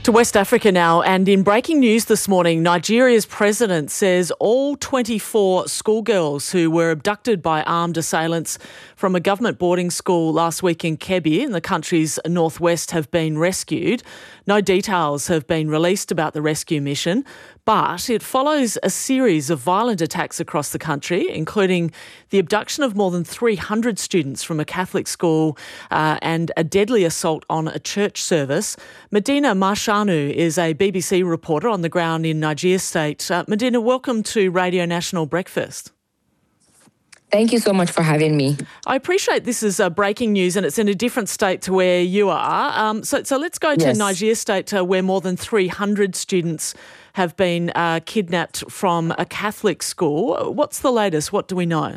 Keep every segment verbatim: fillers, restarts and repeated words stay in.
To West Africa now, and in breaking news this morning, Nigeria's president says all twenty-four schoolgirls who were abducted by armed assailants from a government boarding school last week in Kebbi in the country's northwest have been rescued. No details have been released about the rescue mission, but it follows a series of violent attacks across the country, including the abduction of more than three hundred students from a Catholic school uh, and a deadly assault on a church service. Medina Marshanu is a B B C reporter on the ground in Niger State. Uh, Medina, welcome to Radio National Breakfast. Thank you so much for having me. I appreciate this is uh, breaking news and it's in a different state to where you are. Um, so, so let's go to Yes. Niger State uh, where more than three hundred students have been uh, kidnapped from a Catholic school. What's the latest? What do we know?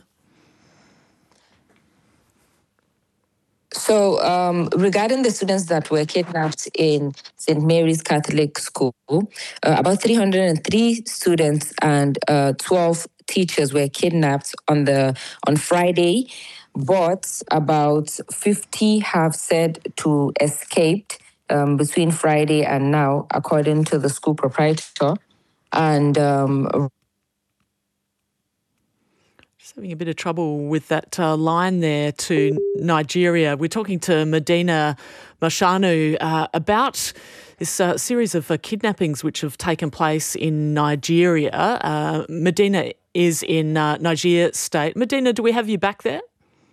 So, um, regarding the students that were kidnapped in Saint Mary's Catholic School, uh, about three hundred three students and uh, twelve teachers were kidnapped on the on Friday, but about fifty have said to escaped um, between Friday and now, according to the school proprietor. And um, Just having a bit of trouble with that uh, line there to Nigeria. We're talking to Medina Mashanu uh, about this uh, series of uh, kidnappings which have taken place in Nigeria. Uh, Medina is in uh, Niger State. Medina, do we have you back there?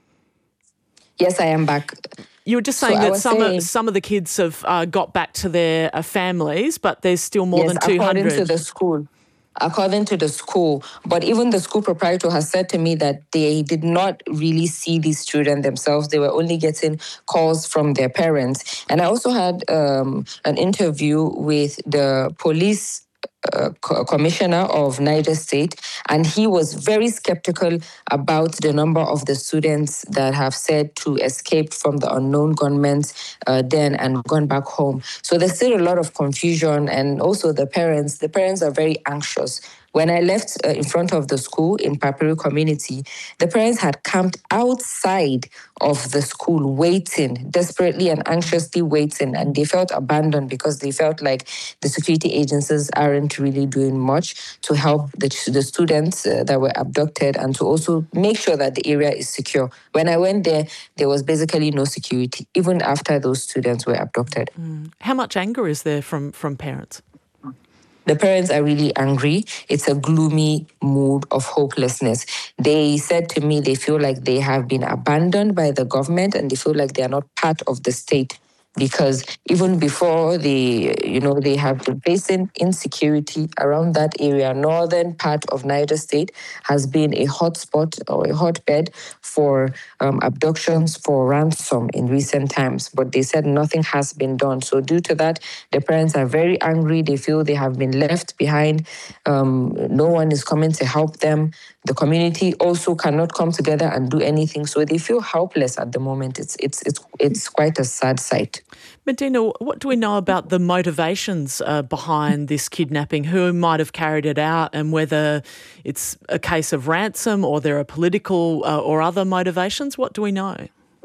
yes, I am back. You were just So saying I that was some saying- of, some of the kids have uh, got back to their uh, families, but there's still more yes, than two hundred. according to the school. According to the school. But even the school proprietor has said to me that they did not really see these children themselves. They were only getting calls from their parents. And I also had um, an interview with the police uh, co- commissioner of Niger State, and he was very skeptical about the number of the students that have said to escape from the unknown gunmen's uh, den and gone back home. So there's still a lot of confusion, and also the parents. The parents are very anxious. When I left uh, in front of the school in Papiri community, the parents had camped outside of the school waiting, desperately and anxiously waiting, and they felt abandoned because they felt like the security agencies aren't really doing much to help the, the students uh, that were abducted and to also make sure that the area is secure. When I went there, there was basically no security, even after those students were abducted. How much anger is there from, from parents? The parents are really angry. It's a gloomy mood of hopelessness. They said to me they feel like they have been abandoned by the government and they feel like they are not part of the state, because even before they, you know, they have been facing insecurity around that area. Northern part of Niger State has been a hotspot or a hotbed for um, abductions for ransom in recent times, but they said nothing has been done. So due to that, the parents are very angry. They feel they have been left behind. Um, no one is coming to help them. The community also cannot come together and do anything. So they feel helpless at the moment. It's it's it's it's quite a sad sight. Medina, what do we know about the motivations uh, behind this kidnapping? Who might have carried it out, and whether it's a case of ransom or there are political uh, or other motivations? What do we know?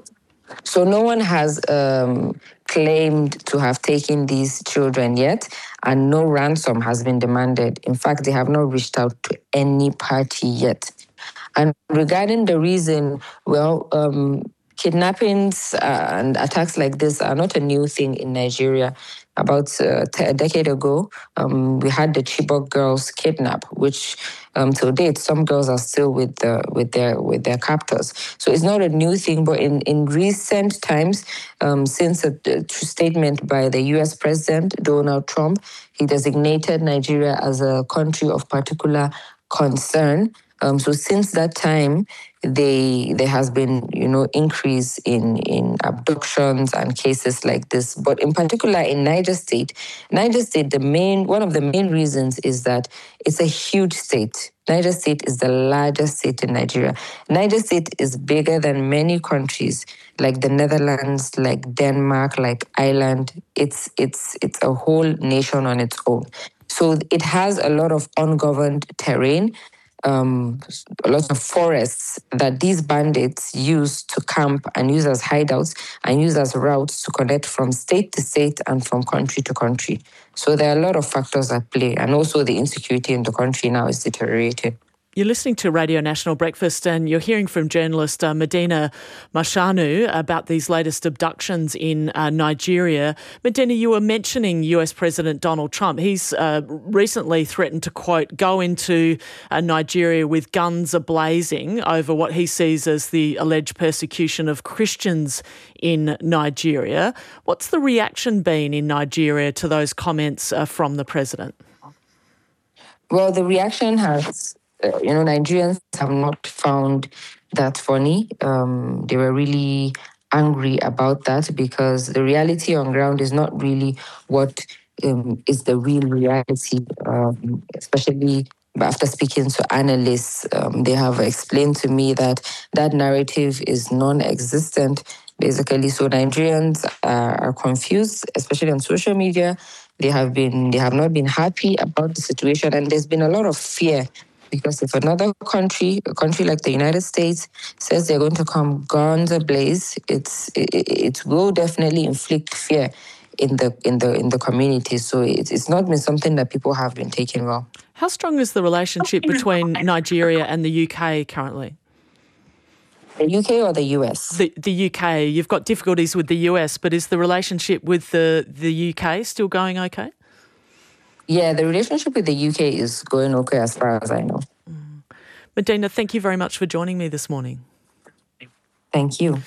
So no one has um, claimed to have taken these children yet, and no ransom has been demanded. In fact, they have not reached out to any party yet. And regarding the reason, well, um, kidnappings uh, and attacks like this are not a new thing in Nigeria. About uh, t- a decade ago, um, we had the Chibok girls kidnapped, which um, till date some girls are still with the with their with their captors. So it's not a new thing. But in in recent times, um, since a, a statement by the U S President Donald Trump, he designated Nigeria as a country of particular concern. Um, so since that time, they there has been, you know, increase in, in abductions and cases like this. But in particular in Niger State, Niger State, the main one of the main reasons is that it's a huge state. Niger State is the largest state in Nigeria. Niger State is bigger than many countries like the Netherlands, like Denmark, like Ireland. It's it's it's a whole nation on its own. So it has a lot of ungoverned terrain. um, a lot of forests that these bandits use to camp and use as hideouts and use as routes to connect from state to state and from country to country. So there are a lot of factors at play, and also the insecurity in the country now is deteriorating. You're listening to Radio National Breakfast and you're hearing from journalist uh, Medina Mashanu about these latest abductions in uh, Nigeria. Medina, you were mentioning U S President Donald Trump. He's uh, recently threatened to, quote, go into uh, Nigeria with guns a-blazing over what he sees as the alleged persecution of Christians in Nigeria. What's the reaction been in Nigeria to those comments uh, from the president? Well, the reaction has... Uh, you know, Nigerians have not found that funny. Um, they were really angry about that because the reality on ground is not really what um, is the real reality, um, especially after speaking to analysts. Um, they have explained to me that that narrative is non-existent, basically. So Nigerians are, are confused, especially on social media. They have been, they have not been happy about the situation, and there's been a lot of fear. Because if another country, a country like the United States, says they're going to come guns ablaze, it's it, it will definitely inflict fear in the in the in the community. So it, it's not been something that people have been taking well. How strong is the relationship between Nigeria and the U K currently? The U K or the U S? The the U K. You've got difficulties with the U S, but is the relationship with the the U K still going okay? Yeah, the relationship with the U K is going okay as far as I know. Mm. Medina, thank you very much for joining me this morning. Thank you.